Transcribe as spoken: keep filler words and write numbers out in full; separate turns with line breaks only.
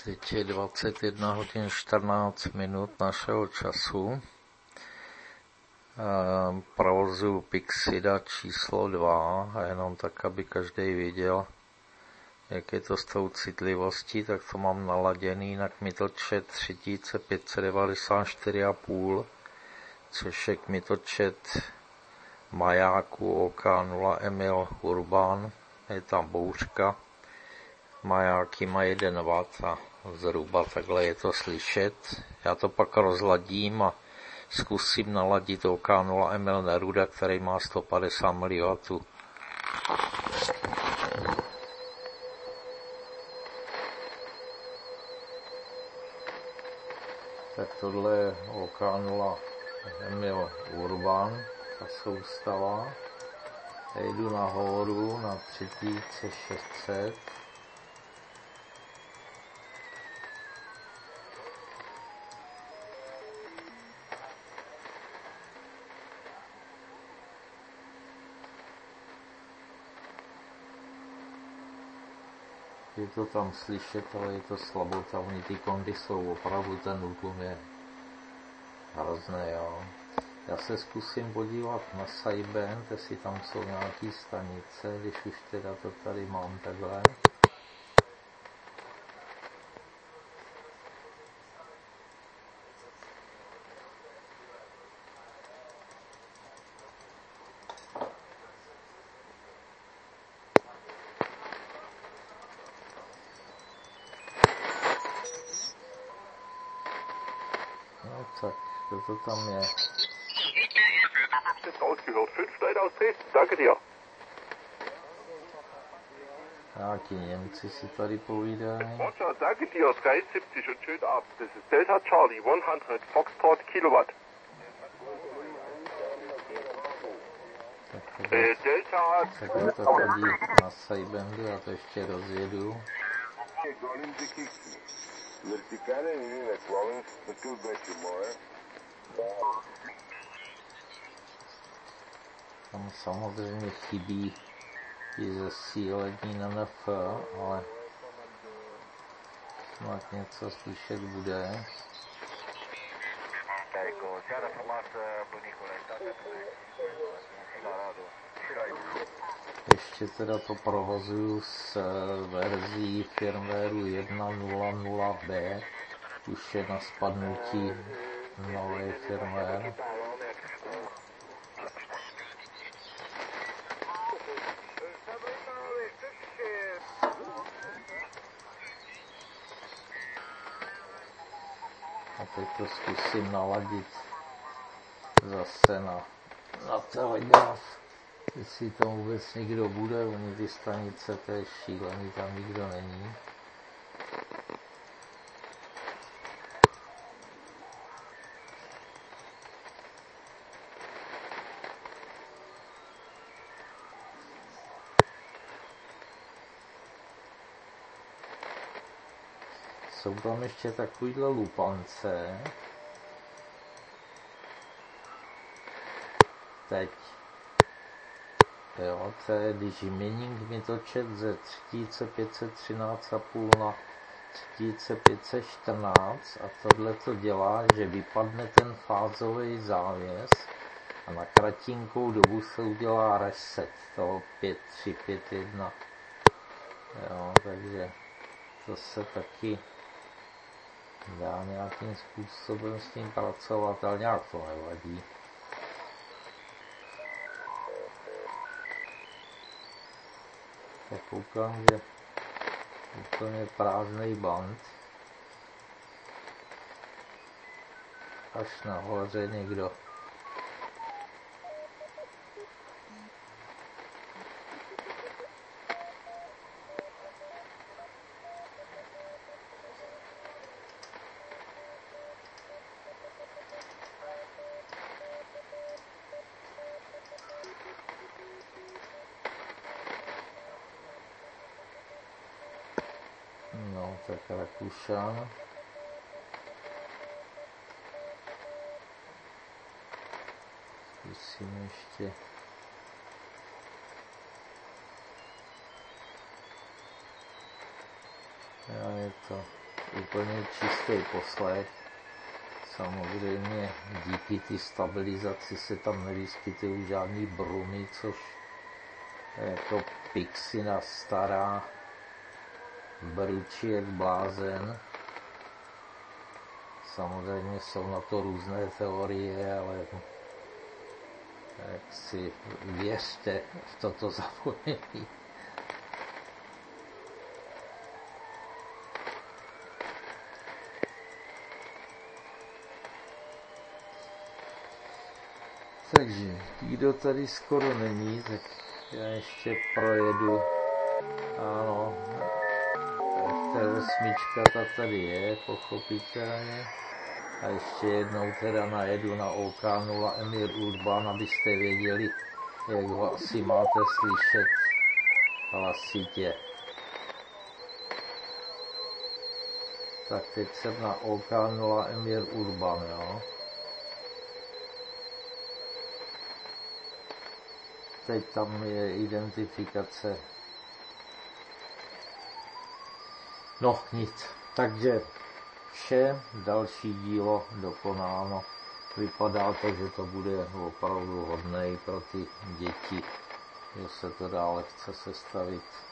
Teď je dvacet jedna hodin čtrnáct minut našeho času. Provozuju Pixida číslo dva a jenom tak, aby každý věděl, jak je to s tou citlivostí, tak to mám naladěný na kmitočet tři tisíc pět set devadesát čtyři a půl, což je kmitočet majáku O K nula Emil Urban. Je tam bouřka, majáky má jeden watt a zhruba takhle je to slyšet. Já to pak rozladím a zkusím naladit O K nula Emil Neruda, který má sto padesát miliwattů. Tak tohle je O K nula Emil Urban, ta soustava. Jdu nahoru na tři tisíce šest set. Je to tam slyšet, ale je to slabotavný, ty kondy jsou opravdu, ten útlum je hrozný, jo. Já se zkusím podívat na sideband, jestli tam jsou nějaký stanice, když už teda to tady mám takhle. No tak, kdo to tam je?
Ausgehört. Fünf Leute aus Dresden. Danke dir.
Nějaký Němci si tady povídají.
Roger, danke dir. drei siebzig und schönen Abend. Das ist Delta Charlie hundert Foxtrot Kilowatt. Äh, Delta...
Takhle to chodí na sidebandu, já to ještě rozjedu. Tam samozřejmě chybí i zesílení na N F, ale snad něco slyšet bude. Ještě teda to provozuju s verzí firmwareu jedna tečka nula nula B, už je na spadnutí nový firmware. A teď to zkusím naladit zase na, na telegraf, jestli tam vůbec někdo bude, oni ty stanice, to je šílený, tam nikdo není. Jsou tam ještě takovýhle lupance. Teď. Jo, to je, když měním kmitočet ze tři tisíce pět set třináct a půl na tři tisíce pět set čtrnáct a tohle to dělá, že vypadne ten fázový závěs a na kratinkou dobu se udělá reset toho pět tři pět jedna. Jo, takže to se taky dá nějakým způsobem s tím pracovat, ale nějak to nevadí. Tak koukám, že úplně prázdný band. Až nahoře někdo. No, tak Rakušan. Zkusím ještě Jo, je to úplně čistý poslech. Samozřejmě díky té stabilizaci se tam nevyskytují žádný bruny, což jako Pixina stará brčí jak blázen. Samozřejmě jsou na to různé teorie, ale jak si věřte v toto zapojení. Takže, kdo tady skoro není, tak já ještě projedu. Ano, F T osm ta tady je, pochopitelně. A ještě jednou teda najedu na O K nula Emir Urban, abyste věděli, jak ho asi máte slyšet hlasitě. Tak teď jsem na O K nula Emir Urban, jo. Teď tam je identifikace. No nic, takže vše, další dílo dokonáno. Vypadá to, že to bude opravdu hodné pro ty děti, že se to dá lehce sestavit.